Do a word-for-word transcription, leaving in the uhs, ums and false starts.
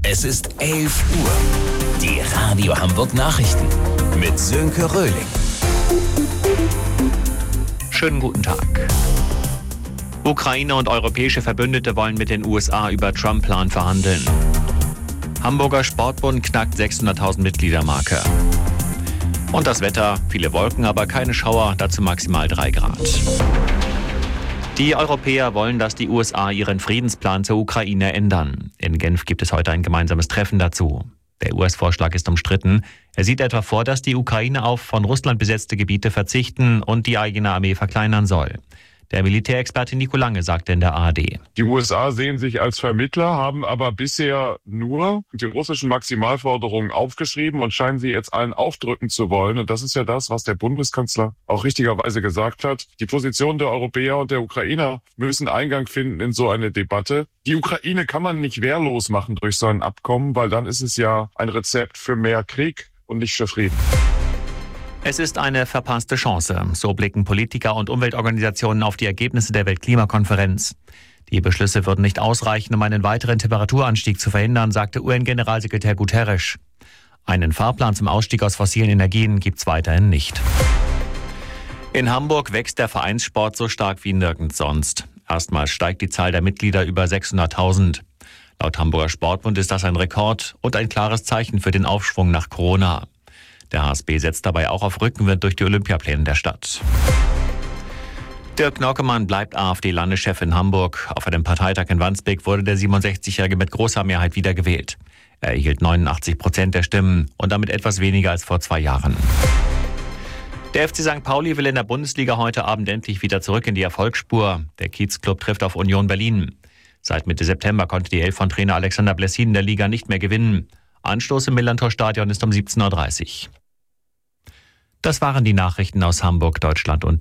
Es ist elf Uhr. Die Radio Hamburg Nachrichten mit Sönke Röhling. Schönen guten Tag. Ukraine und europäische Verbündete wollen mit den U S A über Trump-Plan verhandeln. Hamburger Sportbund knackt sechshunderttausend Mitgliedermarke. Und das Wetter, viele Wolken, aber keine Schauer, dazu maximal drei Grad. Die Europäer wollen, dass die U S A ihren Friedensplan zur Ukraine ändern. In Genf gibt es heute ein gemeinsames Treffen dazu. Der U S-Vorschlag ist umstritten. Er sieht etwa vor, dass die Ukraine auf von Russland besetzte Gebiete verzichten und die eigene Armee verkleinern soll. Der Militärexperte Nico Lange sagte in der A R D. Die U S A sehen sich als Vermittler, haben aber bisher nur die russischen Maximalforderungen aufgeschrieben und scheinen sie jetzt allen aufdrücken zu wollen. Und das ist ja das, was der Bundeskanzler auch richtigerweise gesagt hat. Die Positionen der Europäer und der Ukrainer müssen Eingang finden in so eine Debatte. Die Ukraine kann man nicht wehrlos machen durch so ein Abkommen, weil dann ist es ja ein Rezept für mehr Krieg und nicht für Frieden. Es ist eine verpasste Chance. So blicken Politiker und Umweltorganisationen auf die Ergebnisse der Weltklimakonferenz. Die Beschlüsse würden nicht ausreichen, um einen weiteren Temperaturanstieg zu verhindern, sagte U N-Generalsekretär Guterres. Einen Fahrplan zum Ausstieg aus fossilen Energien gibt es weiterhin nicht. In Hamburg wächst der Vereinssport so stark wie nirgends sonst. Erstmals steigt die Zahl der Mitglieder über sechshunderttausend. Laut Hamburger Sportbund ist das ein Rekord und ein klares Zeichen für den Aufschwung nach Corona. Der H S B setzt dabei auch auf Rückenwind durch die Olympiapläne der Stadt. Dirk Nockemann bleibt A f D-Landeschef in Hamburg. Auf einem Parteitag in Wandsbek wurde der siebenundsechzigjährige mit großer Mehrheit wiedergewählt. Er erhielt neunundachtzig Prozent der Stimmen und damit etwas weniger als vor zwei Jahren. Der F C Sankt Pauli will in der Bundesliga heute Abend endlich wieder zurück in die Erfolgsspur. Der Kiezclub trifft auf Union Berlin. Seit Mitte September konnte die Elf von Trainer Alexander Blessin in der Liga nicht mehr gewinnen. Anstoß im Millantor-Stadion ist um siebzehn Uhr dreißig. Das waren die Nachrichten aus Hamburg, Deutschland und